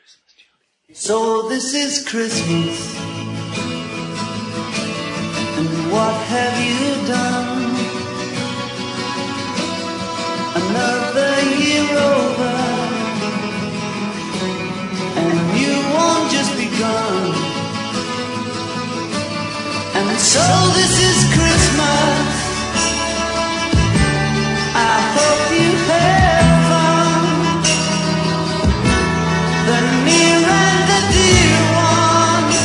So this is Christmas, and what have you done? Another year over, and a new one just begun. And so this is Christmas, I hope you have fun. The near and the dear ones,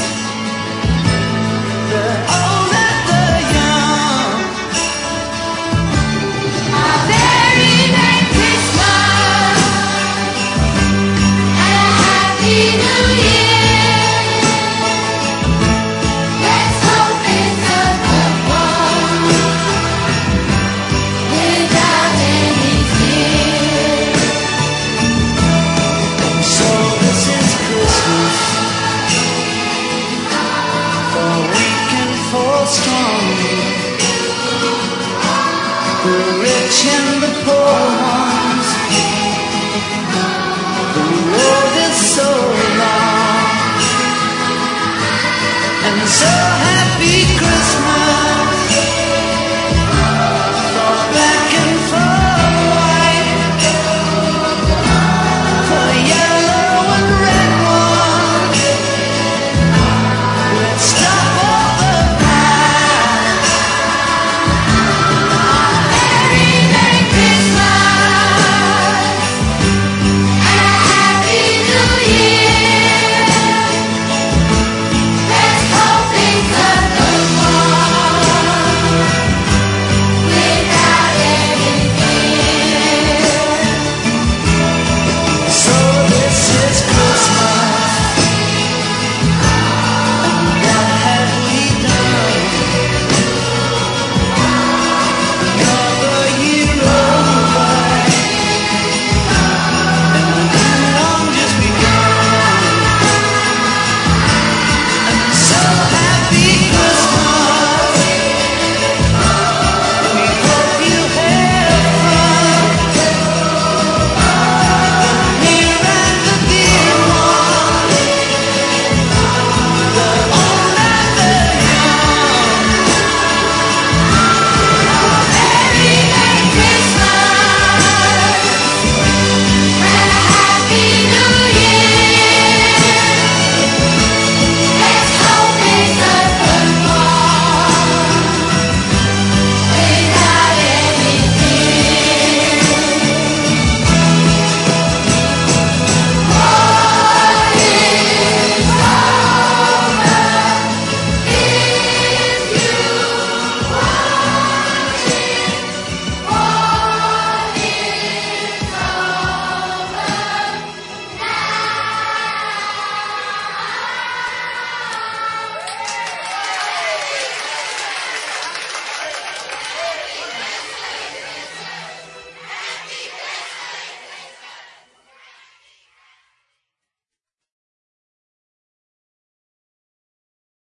the old and the young. A very Merry Christmas and a Happy New Year.